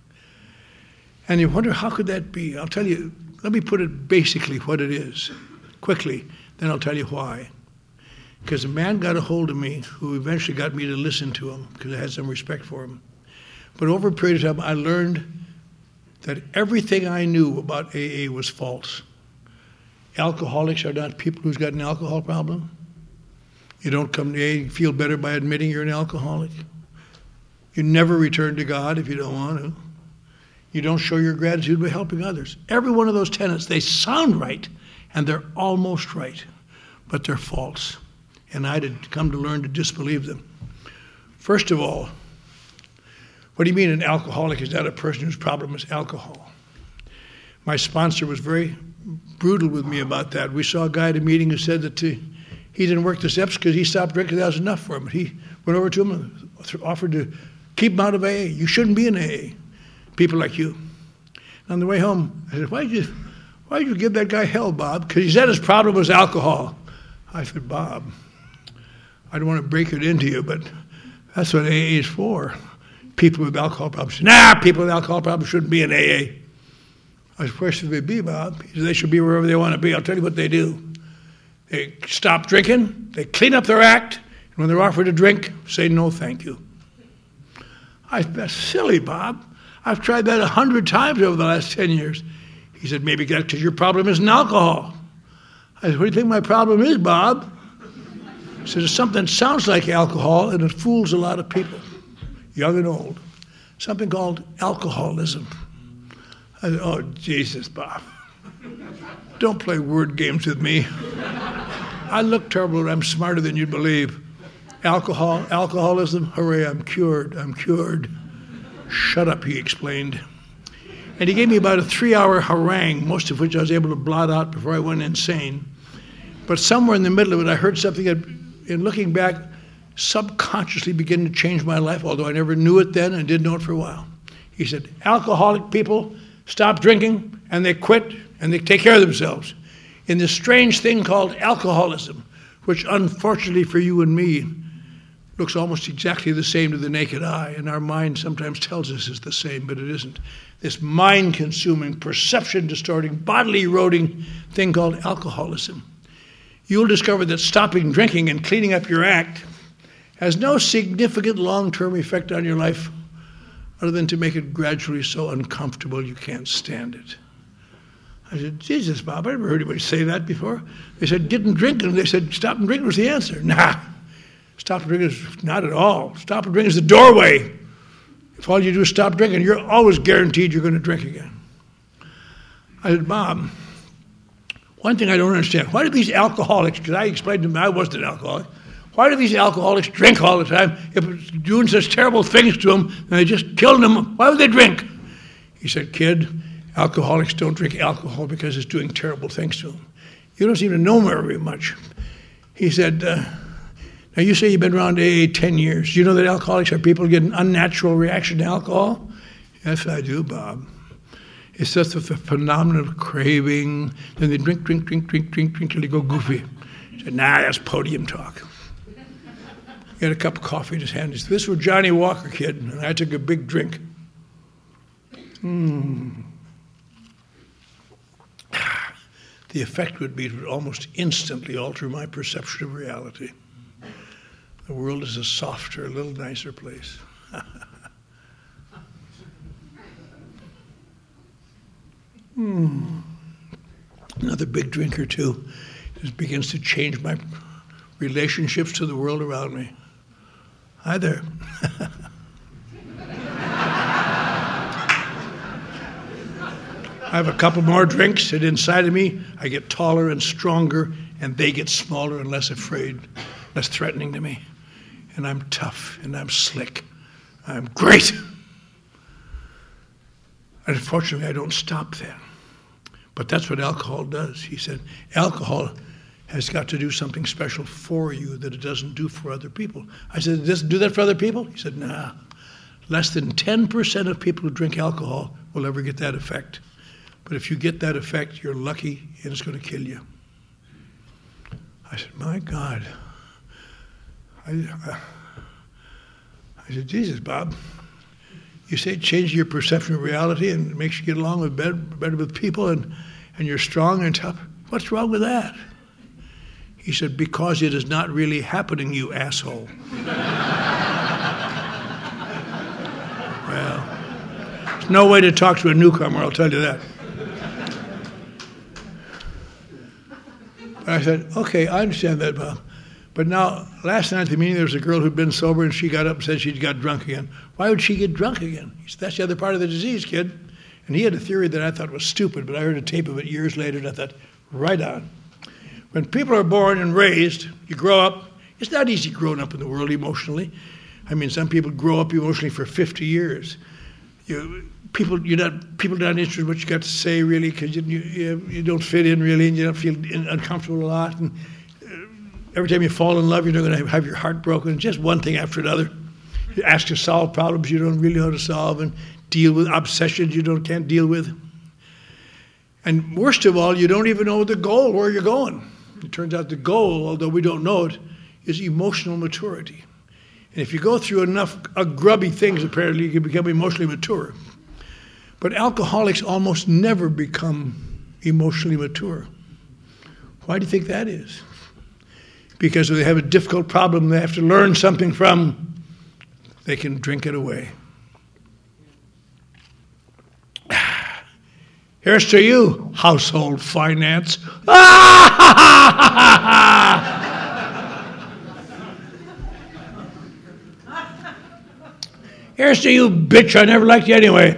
And you wonder, how could that be? I'll tell you, let me put it basically what it is, quickly, then I'll tell you why. Because a man got a hold of me who eventually got me to listen to him because I had some respect for him. But over a period of time, I learned that everything I knew about AA was false. Alcoholics are not people who's got an alcohol problem. You don't come to AA, feel better by admitting you're an alcoholic. You never return to God if you don't want to. You don't show your gratitude by helping others. Every one of those tenets, they sound right, and they're almost right, but they're false. And I had come to learn to disbelieve them. First of all, what do you mean an alcoholic is not a person whose problem is alcohol? My sponsor was very brutal with me about that. We saw a guy at a meeting who said that he didn't work the steps because he stopped drinking. That was enough for him. He went over to him and offered to keep him out of AA. You shouldn't be in AA. People like you. And on the way home, I said, why did you give that guy hell, Bob? Because he said his problem was alcohol. I said, Bob, I don't want to break it into you, but that's what AA is for. People with alcohol problems. People with alcohol problems shouldn't be in AA. I said, where should they be, Bob? He said, they should be wherever they want to be. I'll tell you what they do. They stop drinking, they clean up their act, and when they're offered a drink, say no thank you. I said, that's silly, Bob. I've tried that 100 times over the last 10 years. He said, maybe that's because your problem isn't alcohol. I said, what do you think my problem is, Bob? He said, it's something that sounds like alcohol, and it fools a lot of people, young and old. Something called alcoholism. I said, oh, Jesus, Bob. Don't play word games with me. I look terrible, and I'm smarter than you'd believe. Alcoholism, hooray, I'm cured. Shut up, he explained. And he gave me about a 3-hour harangue, most of which I was able to blot out before I went insane. But somewhere in the middle of it, I heard something that, in looking back, subconsciously began to change my life, although I never knew it then and didn't know it for a while. He said, alcoholic people stop drinking, and they quit, and they take care of themselves. In this strange thing called alcoholism, which unfortunately for you and me looks almost exactly the same to the naked eye, and our mind sometimes tells us it's the same, but it isn't. This mind-consuming, perception-distorting, bodily-eroding thing called alcoholism. You'll discover that stopping drinking and cleaning up your act has no significant long-term effect on your life other than to make it gradually so uncomfortable you can't stand it. I said, Jesus, Bob, I never heard anybody say that before. They said, didn't drink, and they said, stopping drinking was the answer. Nah. Stop drinking is not at all. Stop drinking is the doorway. If all you do is stop drinking, you're always guaranteed you're going to drink again. I said, Bob, one thing I don't understand, why do these alcoholics, because I explained to them I wasn't an alcoholic, why do these alcoholics drink all the time? If it's doing such terrible things to them, and they just killed them, why would they drink? He said, kid, alcoholics don't drink alcohol because it's doing terrible things to them. You don't seem to know me very much. He said, now, you say you've been around AA 10 years. Do you know that alcoholics are people who get an unnatural reaction to alcohol? Yes, I do, Bob. It's just a phenomenon of craving. Then they drink till they go goofy. He said, nah, that's podium talk. He had a cup of coffee in his hand. He said, this was Johnny Walker, kid. And I took a big drink. The effect would be it would almost instantly alter my perception of reality. The world is a softer, a little nicer place. Another big drink or two. It begins to change my relationships to the world around me. Hi there. I have a couple more drinks, and inside of me, I get taller and stronger and they get smaller and less afraid, less threatening to me. And I'm tough, and I'm slick. I'm great. And unfortunately, I don't stop then. But that's what alcohol does. He said, alcohol has got to do something special for you that it doesn't do for other people. I said, it doesn't do that for other people? He said, nah. Less than 10% of people who drink alcohol will ever get that effect. But if you get that effect, you're lucky, and it's going to kill you. I said, my God. I said, Jesus, Bob, you say change your perception of reality and it makes you get along with better with people and you're strong and tough. What's wrong with that? He said, because it is not really happening, you asshole. Well, there's no way to talk to a newcomer, I'll tell you that. But I said, okay, I understand that, Bob. But now, last night at the meeting, there was a girl who'd been sober, and she got up and said she'd got drunk again. Why would she get drunk again? He said, that's the other part of the disease, kid. And he had a theory that I thought was stupid, but I heard a tape of it years later, and I thought, right on. When people are born and raised, you grow up. It's not easy growing up in the world emotionally. I mean, some people grow up emotionally for 50 years. People are not interested in what you got to say, really, because you don't fit in, really, and you don't feel uncomfortable a lot. And every time you fall in love, you're not going to have your heart broken. Just one thing after another. You ask to solve problems you don't really know how to solve and deal with obsessions you can't deal with. And worst of all, you don't even know the goal, where you're going. It turns out the goal, although we don't know it, is emotional maturity. And if you go through enough grubby things, apparently, you can become emotionally mature. But alcoholics almost never become emotionally mature. Why do you think that is? Because if they have a difficult problem they have to learn something from, they can drink it away. Here's to you, household finance. Here's to you, bitch, I never liked you anyway.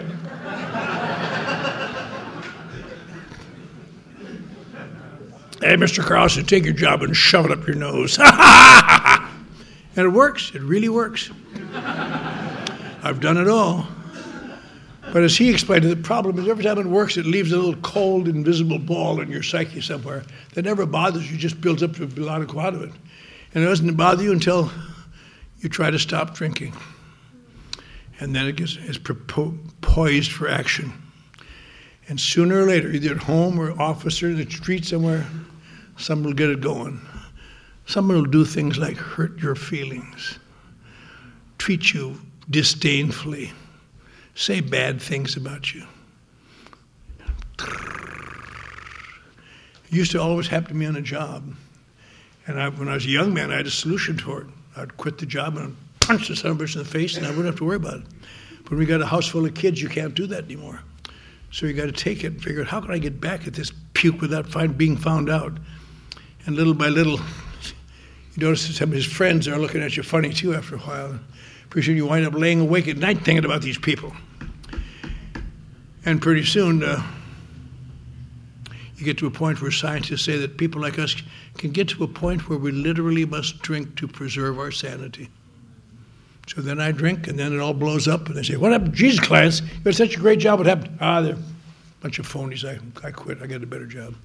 Hey, Mr. Carlson, take your job and shove it up your nose. And it works. It really works. I've done it all. But as he explained it, the problem is every time it works, it leaves a little cold, invisible ball in your psyche somewhere that never bothers you, just builds up to a lot of it. And it doesn't bother you until you try to stop drinking. And then it's poised for action. And sooner or later, either at home or office or in the street somewhere, someone will get it going. Someone will do things like hurt your feelings, treat you disdainfully, say bad things about you. It used to always happen to me on a job. And when I was a young man, I had a solution for it. I'd quit the job and I'd punch the son of a bitch in the face and I wouldn't have to worry about it. But when we got a house full of kids, you can't do that anymore. So you got to take it and figure out, how can I get back at this puke without being found out? And little by little, you notice that some of his friends are looking at you funny too after a while. Pretty soon you wind up laying awake at night thinking about these people. And pretty soon, you get to a point where scientists say that people like us can get to a point where we literally must drink to preserve our sanity. So then I drink, and then it all blows up, and they say, what happened? Jesus, Clarence, you had such a great job. What happened? They're a bunch of phonies. I quit. I get a better job.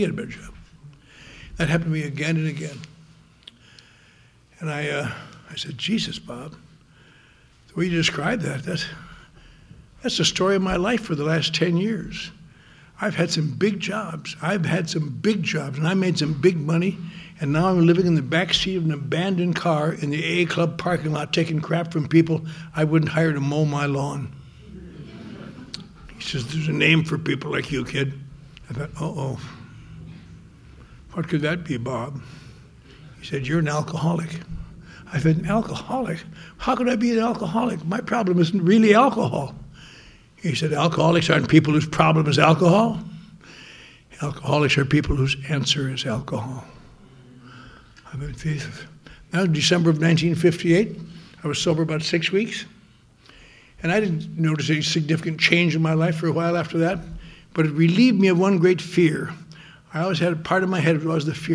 That happened to me again and again. And I said, Jesus, Bob, the way you described that's the story of my life for the last 10 years. I've had some big jobs. And I made some big money, and now I'm living in the back seat of an abandoned car in the AA Club parking lot taking crap from people I wouldn't hire to mow my lawn. He says, there's a name for people like you, kid. I thought, what could that be, Bob? He said, you're an alcoholic. I said, an alcoholic? How could I be an alcoholic? My problem isn't really alcohol. He said, alcoholics aren't people whose problem is alcohol. Alcoholics are people whose answer is alcohol. I mean, Jesus. Now, in December of 1958, I was sober about 6 weeks. And I didn't notice any significant change in my life for a while after that. But it relieved me of one great fear. I always had a part of my head was the fear,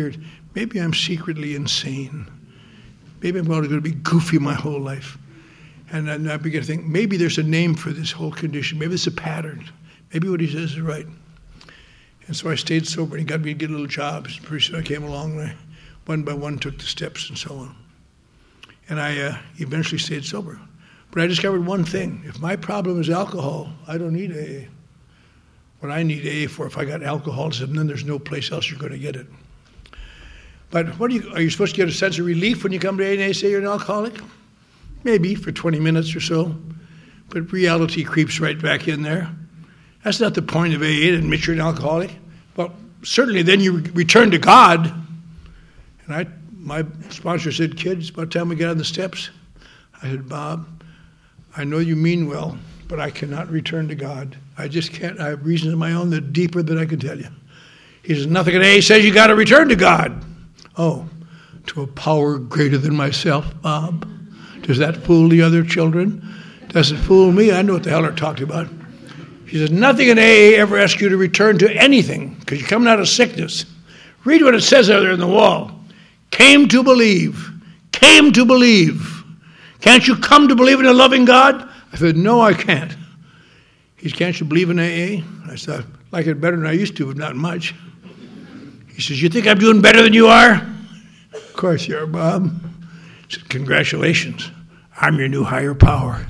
maybe I'm secretly insane. Maybe I'm going to be goofy my whole life. And then I began to think, maybe there's a name for this whole condition. Maybe it's a pattern. Maybe what he says is right. And so I stayed sober, and he got me to get little jobs. Pretty soon I came along, and I, one by one, took the steps and so on. And I eventually stayed sober. But I discovered one thing. If my problem is alcohol, I don't need AA. What I need AA for, if I got alcoholism, then there's no place else you're going to get it. But are you supposed to get a sense of relief when you come to AA and say you're an alcoholic? Maybe for 20 minutes or so. But reality creeps right back in there. That's not the point of AA, to admit you're an alcoholic. Well, certainly then you return to God. And my sponsor said, kids, by the time we got on the steps, I said, Bob, I know you mean well, but I cannot return to God. I just can't. I have reasons of my own that are deeper than I can tell you. He says, nothing in AA says you got to return to God. Oh, to a power greater than myself, Bob. Does that fool the other children? Does it fool me? I know what the hell they're talking about. He says, nothing in AA ever asks you to return to anything because you're coming out of sickness. Read what it says out there on the wall. Came to believe. Came to believe. Can't you come to believe in a loving God? I said, no, I can't. He said, can't you believe in AA? I said, I like it better than I used to, but not much. He says, you think I'm doing better than you are? Of course you are, Bob. I said, congratulations. I'm your new higher power.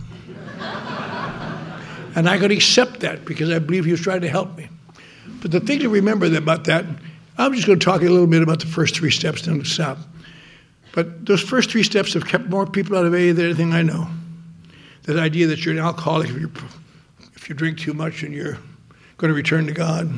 And I could accept that because I believe he was trying to help me. But the thing to remember about that, I'm just going to talk a little bit about the first 3 steps, then to stop. But those first 3 steps have kept more people out of AA than anything I know. That idea that you're an alcoholic if you drink too much and you're going to return to God.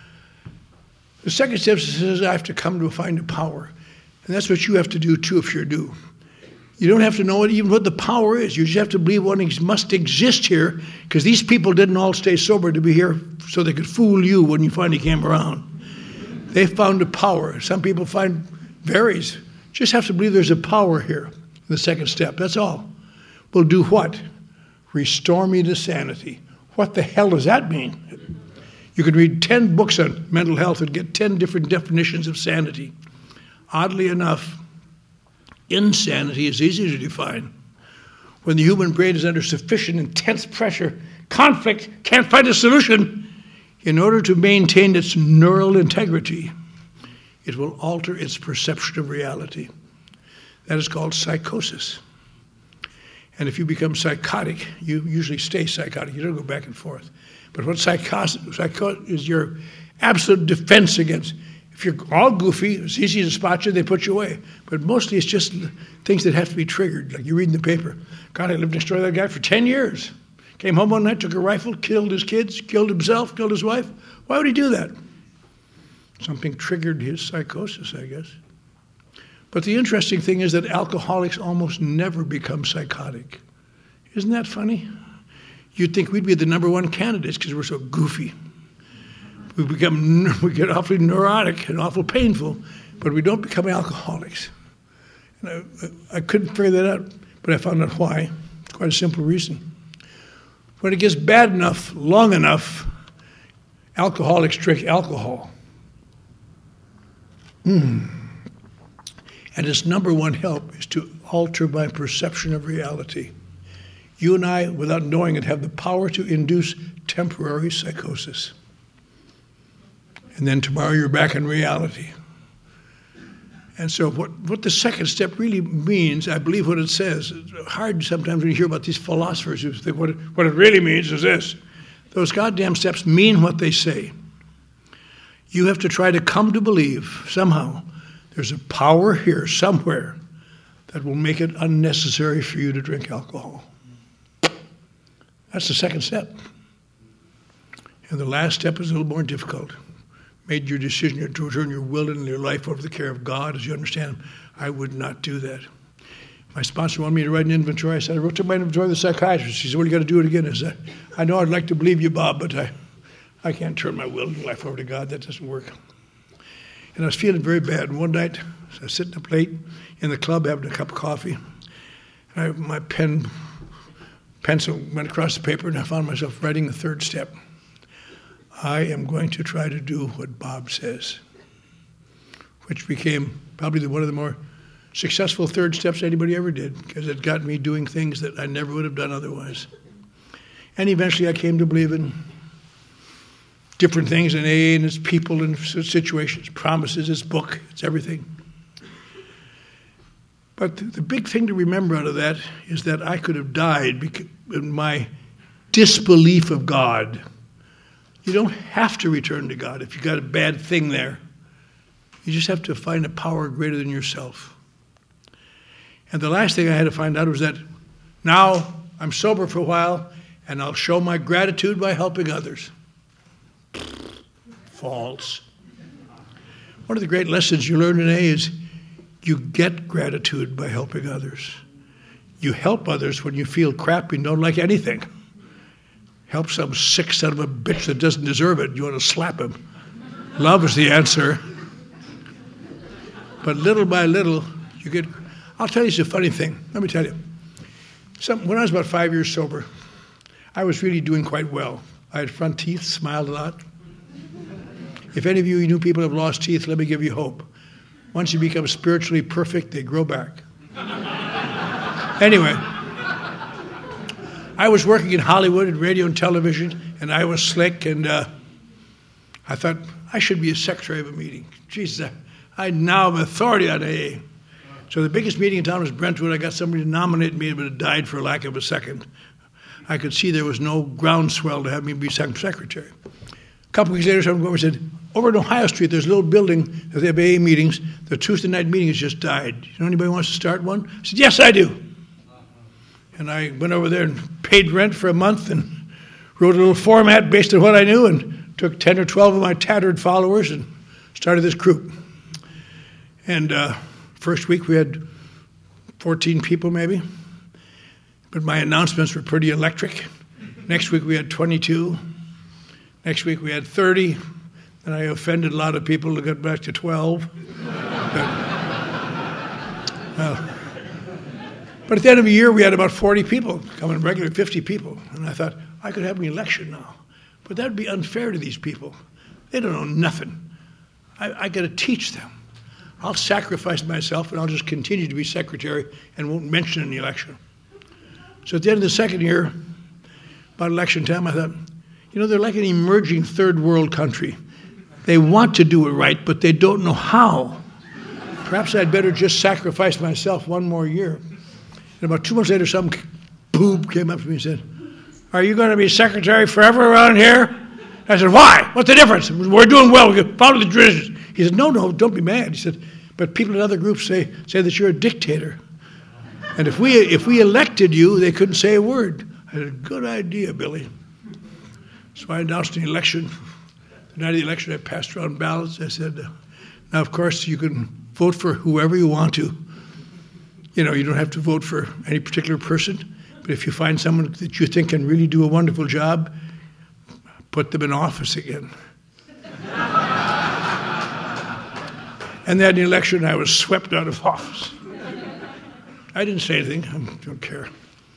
The second step says I have to come to find a power. And that's what you have to do too if you're new. You don't have to know even what the power is. You just have to believe one must exist here because these people didn't all stay sober to be here so they could fool you when you finally came around. They found a power. Some people find varies. Just have to believe there's a power here in the second step. That's all. Will do what? Restore me to sanity. What the hell does that mean? You could read 10 books on mental health and get 10 different definitions of sanity. Oddly enough, insanity is easy to define. When the human brain is under sufficient intense pressure, conflict, can't find a solution, in order to maintain its neural integrity, it will alter its perception of reality. That is called psychosis. And if you become psychotic, you usually stay psychotic. You don't go back and forth. But what psychosis is your absolute defense against. If you're all goofy, it's easy to spot you, they put you away. But mostly it's just things that have to be triggered. Like you read in the paper, God, I lived next door to that guy for 10 years. Came home one night, took a rifle, killed his kids, killed himself, killed his wife. Why would he do that? Something triggered his psychosis, I guess. But the interesting thing is that alcoholics almost never become psychotic. Isn't that funny? You'd think we'd be the number 1 candidates because we're so goofy. We get awfully neurotic and awful painful, but we don't become alcoholics. And I couldn't figure that out, but I found out why. It's quite a simple reason. When it gets bad enough, long enough, alcoholics drink alcohol. And its number 1 help is to alter my perception of reality. You and I, without knowing it, have the power to induce temporary psychosis. And then tomorrow you're back in reality. And so what the second step really means, I believe what it says, it's hard sometimes when you hear about these philosophers who think what it really means is this. Those goddamn steps mean what they say. You have to try to come to believe somehow there's a power here somewhere that will make it unnecessary for you to drink alcohol. That's the second step. And the last step is a little more difficult. Made your decision to turn your will and your life over to the care of God, as you understand, I would not do that. My sponsor wanted me to write an inventory. I said, I wrote my inventory to the psychiatrist. He said, well, you got to do it again. I said, I know I'd like to believe you, Bob, but I can't turn my will and life over to God. That doesn't work. And I was feeling very bad. And one night, I was sitting up late in the club having a cup of coffee. And my pencil went across the paper, and I found myself writing the third step. I am going to try to do what Bob says, which became Probably one of the more successful third steps anybody ever did, because it got me doing things that I never would have done otherwise. And eventually I came to believe in different things in AA and its people and situations, promises, its book, it's everything. But the big thing to remember out of that is that I could have died in my disbelief of God. You don't have to return to God if you've got a bad thing there. You just have to find a power greater than yourself. And the last thing I had to find out was that now I'm sober for a while and I'll show my gratitude by helping others. False. One of the great lessons you learn today is you get gratitude by helping others. You help others when you feel crappy and don't like anything. Help some sick son of a bitch that doesn't deserve it. You want to slap him. Love is the answer. But little by little, you get... I'll tell you a funny thing. Let me tell you. When I was about 5 years sober, I was really doing quite well. I had front teeth, smiled a lot. If any of you knew people have lost teeth, let me give you hope. Once you become spiritually perfect, they grow back. Anyway, I was working in Hollywood in radio and television, and I was slick, and I thought, I should be a secretary of a meeting. Jesus, I now am authority on AA. So the biggest meeting in town was Brentwood. I got somebody to nominate me, but it died for lack of a second. I could see there was no groundswell to have me be secretary. A couple weeks later, someone said, over in Ohio Street, there's a little building that they have AA meetings. The Tuesday night meeting has just died. You know anybody wants to start one? I said, yes, I do. And I went over there and paid rent for a month and wrote a little format based on what I knew and took 10 or 12 of my tattered followers and started this group. And first week we had 14 people maybe, but my announcements were pretty electric. Next week we had 22. Next week we had 30. And I offended a lot of people to get back to 12. But at the end of the year, we had about 40 people coming, regular 50 people. And I thought, I could have an election now. But that would be unfair to these people. They don't know nothing. I got to teach them. I'll sacrifice myself, and I'll just continue to be secretary and won't mention any election. So at the end of the second year, about election time, I thought, you know, they're like an emerging third world country. They want to do it right, but they don't know how. Perhaps I'd better just sacrifice myself one more year. And about 2 months later, some boob came up to me and said, are you going to be secretary forever around here? I said, why? What's the difference? We're doing well. We follow the traditions. He said, no, don't be mad. He said, but people in other groups say that you're a dictator. And if we elected you, they couldn't say a word. I said, good idea, Billy. So I announced an election. The night of the election, I passed around ballots. I said, now, of course, you can vote for whoever you want to. You know, you don't have to vote for any particular person. But if you find someone that you think can really do a wonderful job, put them in office again. And then in the election, I was swept out of office. I didn't say anything. I don't care.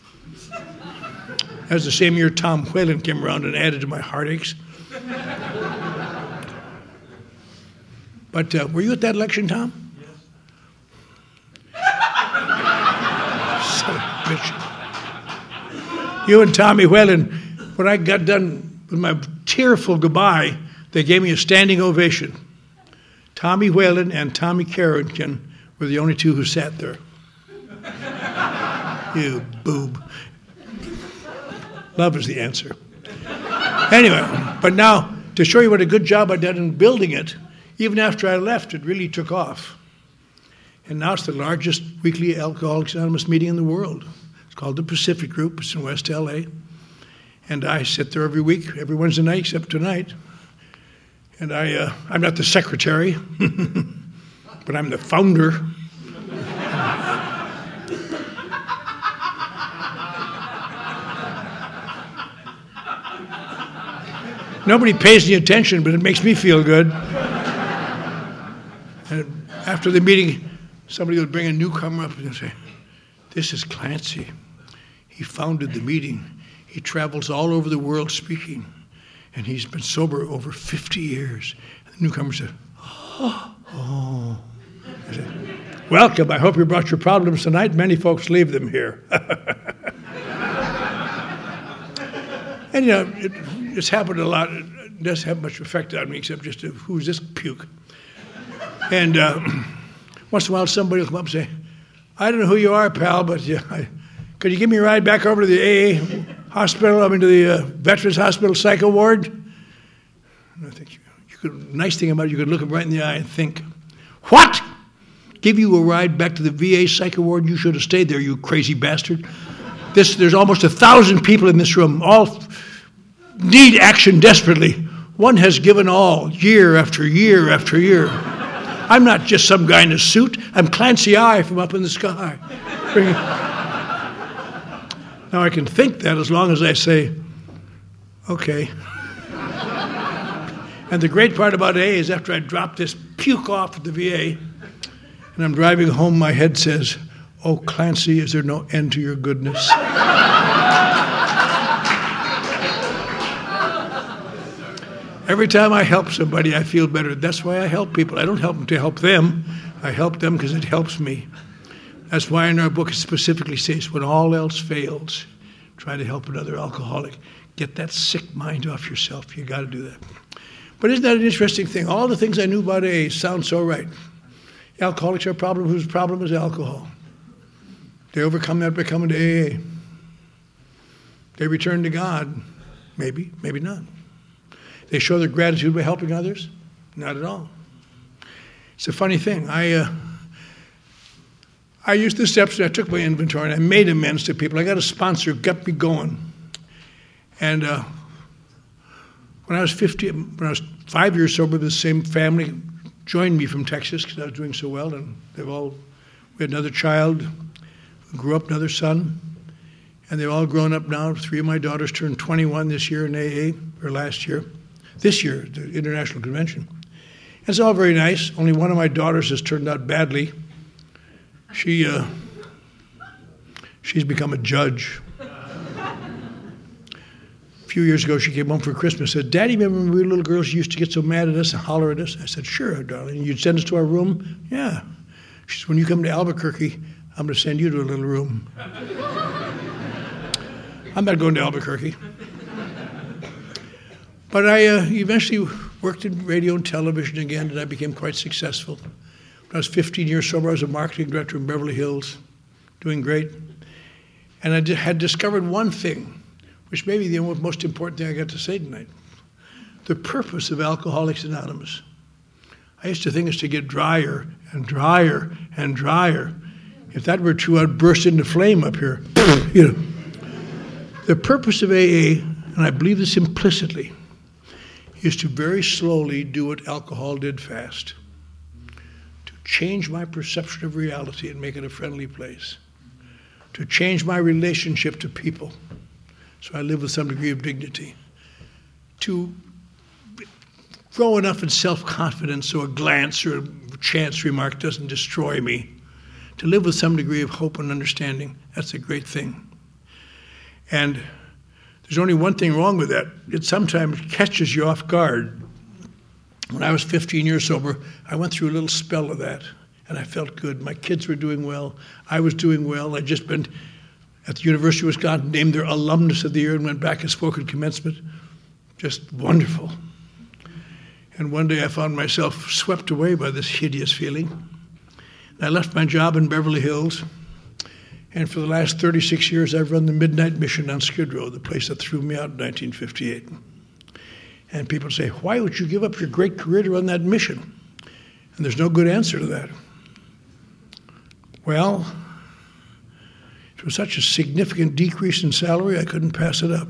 That was the same year Tom Whalen came around and added to my heartaches. But were you at that election, Tom? Yes. Son of a bitch. You and Tommy Whalen, when I got done with my tearful goodbye, they gave me a standing ovation. Tommy Whalen and Tommy Carrington were the only two who sat there. You boob. Love is the answer. Anyway, but now, to show you what a good job I did in building it, even after I left, it really took off. And now it's the largest weekly Alcoholics Anonymous meeting in the world. It's called the Pacific Group. It's in West LA. And I sit there every week, every Wednesday night except tonight. And I'm not the secretary, but I'm the founder. Nobody pays any attention, but it makes me feel good. And after the meeting, somebody would bring a newcomer up and say, this is Clancy. He founded the meeting. He travels all over the world speaking. And he's been sober over 50 years. And the newcomer said, oh. I said, welcome. I hope you brought your problems tonight. Many folks leave them here. And, it's happened a lot. It doesn't have much effect on me except just who's this puke? And once in a while somebody will come up and say, I don't know who you are, pal, but could you give me a ride back over to the AA hospital, to the Veterans Hospital Psycho Ward? And I think nice thing about it, you could look him right in the eye and think, what? Give you a ride back to the VA Psycho Ward? You should have stayed there, you crazy bastard. There's almost 1,000 people in this room, all need action desperately. One has given all, year after year after year. I'm not just some guy in a suit. I'm Clancy I from up in the sky. Now I can think that as long as I say, okay. And the great part about AA is after I drop this puke off at the VA, and I'm driving home, my head says, oh, Clancy, is there no end to your goodness? Every time I help somebody, I feel better. That's why I help people. I don't help them to help them. I help them because it helps me. That's why in our book it specifically says, when all else fails, try to help another alcoholic. Get that sick mind off yourself. You got to do that. But isn't that an interesting thing? All the things I knew about AA sound so right. Alcoholics are a problem whose problem is alcohol. They overcome that by coming to AA. They return to God. Maybe, maybe not. They show their gratitude by helping others? Not at all. It's a funny thing. I used the steps, I took my inventory, and I made amends to people. I got a sponsor who kept me going. And when I was 5 years sober, the same family joined me from Texas because I was doing so well. And we had another child who grew up, another son. And they've all grown up now. 3 of my daughters turned 21 this year in AA, or last year. This year, the International Convention. And it's all very nice. Only one of my daughters has turned out badly. She's become a judge. A few years ago, she came home for Christmas and said, Daddy, remember when we were little girls, you used to get so mad at us and holler at us? I said, sure, darling. You'd send us to our room? Yeah. She said, when you come to Albuquerque, I'm going to send you to a little room. I'm not going to Albuquerque. But I eventually worked in radio and television again, and I became quite successful. When I was 15 years sober, I was a marketing director in Beverly Hills, doing great. And I had discovered one thing, which may be the most important thing I got to say tonight. The purpose of Alcoholics Anonymous. I used to think it's to get drier and drier and drier. If that were true, I'd burst into flame up here. The purpose of AA, and I believe this implicitly, is to very slowly do what alcohol did fast. To change my perception of reality and make it a friendly place. To change my relationship to people so I live with some degree of dignity. To grow enough in self-confidence so a glance or a chance remark doesn't destroy me. To live with some degree of hope and understanding, that's a great thing. And there's only one thing wrong with that. It sometimes catches you off guard. When I was 15 years sober, I went through a little spell of that, and I felt good. My kids were doing well. I was doing well. I'd just been at the University of Wisconsin, named their Alumnus of the Year, and went back and spoke at commencement. Just wonderful. And one day I found myself swept away by this hideous feeling. And I left my job in Beverly Hills. And for the last 36 years, I've run the Midnight Mission on Skid Row, the place that threw me out in 1958. And people say, why would you give up your great career to run that mission? And there's no good answer to that. Well, it was such a significant decrease in salary, I couldn't pass it up.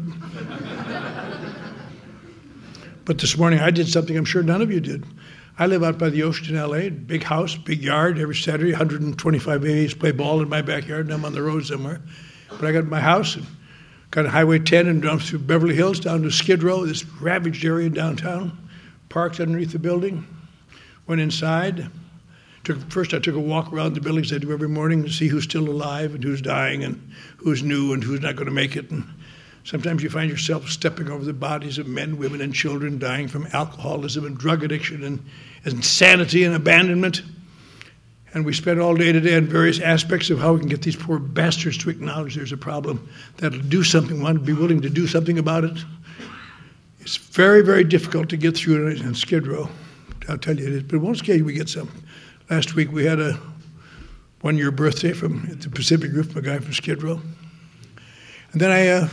But this morning, I did something I'm sure none of you did. I live out by the ocean in L.A., big house, big yard. Every Saturday, 125 AAs play ball in my backyard, and I'm on the road somewhere. But I got my house, and got Highway 10 and down through Beverly Hills, down to Skid Row, this ravaged area in downtown, parked underneath the building, went inside. First, I took a walk around the buildings I do every morning to see who's still alive and who's dying and who's new and who's not going to make it. And sometimes you find yourself stepping over the bodies of men, women, and children dying from alcoholism and drug addiction and insanity and abandonment. And we spend all day today on various aspects of how we can get these poor bastards to acknowledge there's a problem, that'll do something, want to be willing to do something about it. It's very, very difficult to get through it in Skid Row. I'll tell you it is, but it won't scare you, we get some. Last week we had a one-year birthday at the Pacific Group, a guy from Skid Row. And then I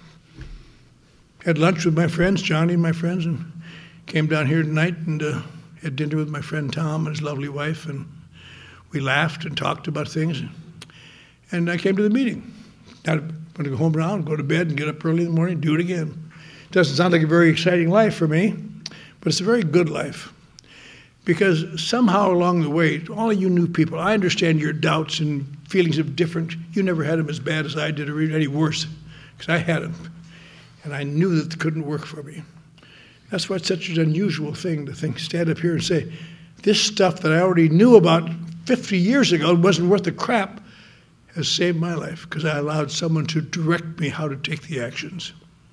had lunch with my friends, Johnny and my friends, and came down here tonight and had dinner with my friend Tom and his lovely wife, and we laughed and talked about things. And I came to the meeting. Now I'm going to go home now and go to bed and get up early in the morning and do it again. It doesn't sound like a very exciting life for me, but it's a very good life. Because somehow along the way, all of you new people, I understand your doubts and feelings of different. You never had them as bad as I did or even any worse, because I had them. And I knew that it couldn't work for me. That's why it's such an unusual thing to stand up here and say, this stuff that I already knew about 50 years ago wasn't worth the crap has saved my life because I allowed someone to direct me how to take the actions.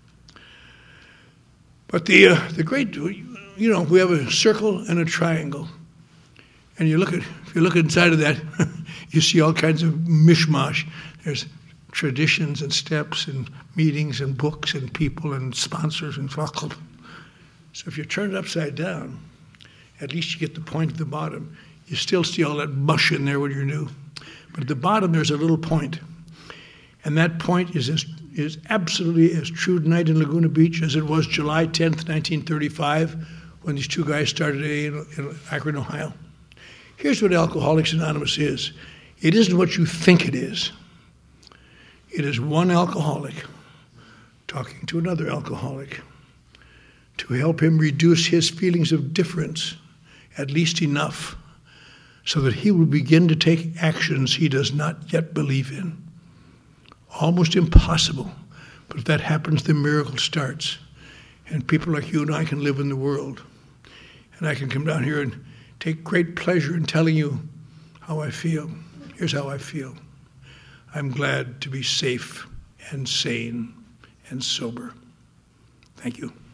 But the great, we have a circle and a triangle. And if you look inside of that, you see all kinds of mishmash. There's traditions and steps and meetings and books and people and sponsors and faculty. So if you turn it upside down, at least you get the point at the bottom. You still see all that mush in there when you're new. But at the bottom, there's a little point. And that point is absolutely as true tonight in Laguna Beach as it was July 10th, 1935, when these two guys started AA in Akron, Ohio. Here's what Alcoholics Anonymous is. It isn't what you think it is. It is one alcoholic talking to another alcoholic to help him reduce his feelings of difference, at least enough, so that he will begin to take actions he does not yet believe in. Almost impossible, but if that happens, the miracle starts. And people like you and I can live in the world. And I can come down here and take great pleasure in telling you how I feel. Here's how I feel. I'm glad to be safe and sane and sober. Thank you.